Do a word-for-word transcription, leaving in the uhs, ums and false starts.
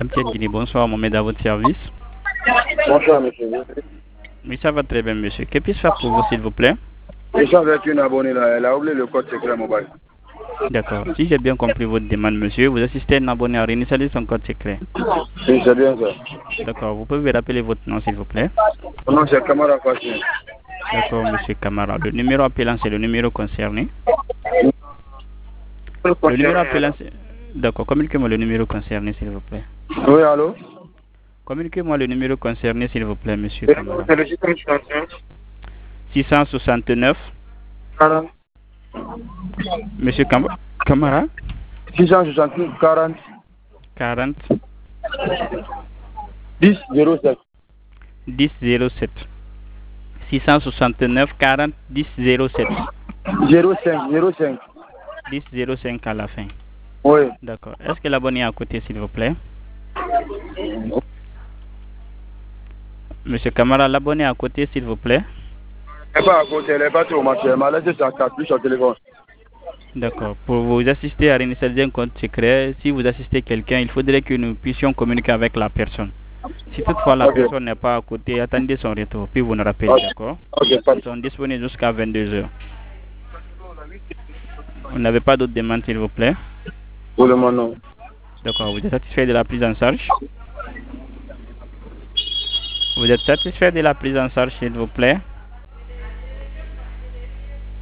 M T N Guinée, bonsoir, Mohamed à votre service. Bonsoir, monsieur. Oui, ça va très bien, monsieur. Que puis-je faire pour vous, s'il vous plaît? J'échange avec une abonnée là, elle a oublié le code secret mobile. D'accord. Si j'ai bien compris votre demande, monsieur, vous assistez à un abonné à réinitialiser son code secret. Oui, c'est bien ça. D'accord. Vous pouvez rappeler votre nom, s'il vous plaît? Mon nom, c'est Kamara Fassi. D'accord, monsieur Camara. Le numéro appelant, c'est le numéro concerné. Le numéro appelant, c'est... D'accord. Communiquez-moi le numéro concerné, s'il vous plaît. Oui, allô? Communiquez-moi le numéro concerné, s'il vous plaît, monsieur Camara. C'est le six cent soixante-neuf. six cent soixante-neuf. quarante. Monsieur Cam Camara? six cent soixante-neuf, quarante. quarante. dix, zéro sept. dix, zéro sept. six cent soixante-neuf, quarante, dix, zéro sept. zéro cinq, zéro cinq. dix, zéro cinq à la fin. Oui. D'accord. Est-ce que l'abonné est à côté, s'il vous plaît? Monsieur Camara, l'abonné est à côté, s'il vous plaît? Elle n'est pas à côté, elle n'est pas trop marquée. Elle m'a laissé sa carte, plus son téléphone. D'accord. Pour vous assister à réinitialiser un compte secret, si vous assistez quelqu'un, il faudrait que nous puissions communiquer avec la personne. Si toutefois la Okay. personne n'est pas à côté, attendez son retour, puis vous nous rappelez, Okay. d'accord? Okay, Ils sont disponibles jusqu'à vingt-deux heures. Vous n'avez pas d'autres demandes, s'il vous plaît? pour le moment, non. D'accord. Vous êtes satisfait de la prise en charge? Vous êtes satisfait de la prise en charge, s'il vous plaît?